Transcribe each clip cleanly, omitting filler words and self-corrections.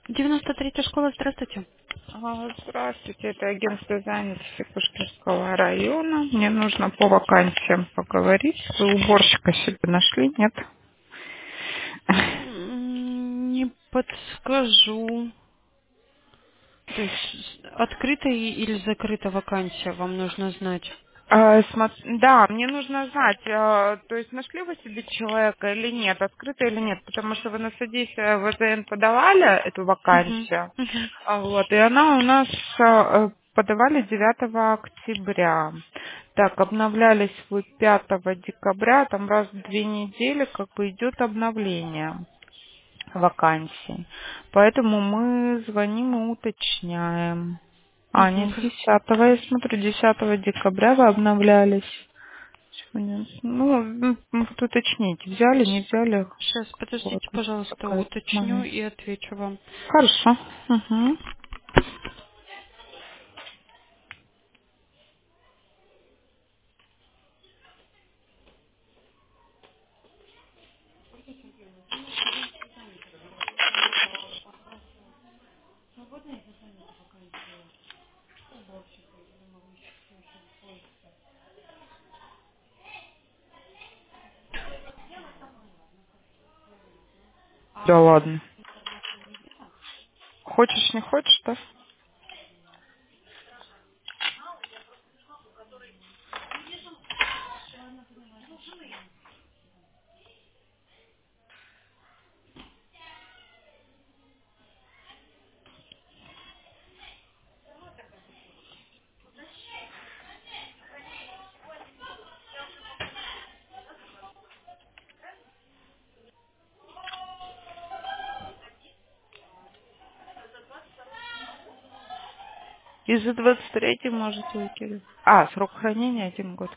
93-я школа, здравствуйте. Здравствуйте, это агентство занятости Пушкинского района. Мне нужно по вакансиям поговорить. Вы уборщика себе нашли, нет? Не подскажу. То есть открыта или закрыта вакансия, вам нужно знать. Да, мне нужно знать, то есть нашли вы себе человека или нет, открыто или нет, потому что вы на содействие ВЗН подавали эту Мгм, вакансию, мгм. вот, и она у нас подавали 9 октября. Так, обновлялись вы 5 декабря, там раз в 2 недели как бы идет обновление вакансий. Поэтому мы звоним и уточняем. Мгм. Нет, 10 я смотрю, 10 декабря вы обновлялись. Сегодня, ну, вот уточните, взяли, не взяли. Сейчас, Вот, подождите, пожалуйста, такой уточню момент. и отвечу вам. Хорошо. Угу. Да ладно. Хочешь, не хочешь, да? Из-за 23 можете выкидывать. Срок хранения 1 год.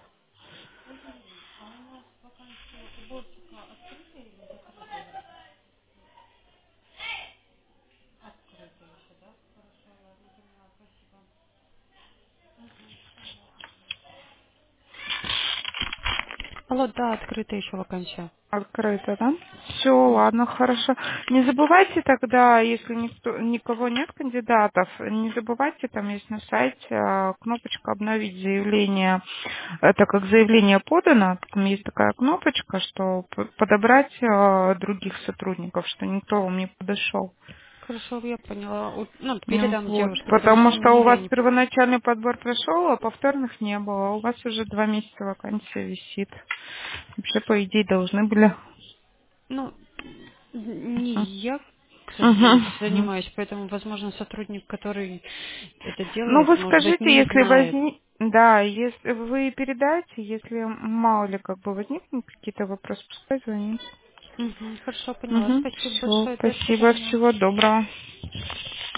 Алло, да, открыта еще вакансия. Открыто, да? Все, М. ладно, хорошо. Не забывайте тогда, если никого нет кандидатов, не забывайте, там есть на сайте кнопочка «Обновить заявление». Это как заявление подано, там есть такая кнопочка, что подобрать других сотрудников, что никто вам не подошел. Хорошо, я поняла. Ну, Ну передам вот, девушке, потому потому что что у не я вас не... первоначальный подбор прошел, а повторных не было. У вас уже 2 месяца вакансия висит. Вообще, по идее, должны были. Ну, не я, к сожалению, Мгм, мгм. занимаюсь, поэтому, возможно, сотрудник, который это Ну, делает, вы может быть, скажите, не если знает. да, если вы передайте, если мало ли как бы возникнут какие-то вопросы, пускай звонит. Мгм, хорошо, поняла. Угу. Спасибо Все, большое. До спасибо, свидания. всего доброго.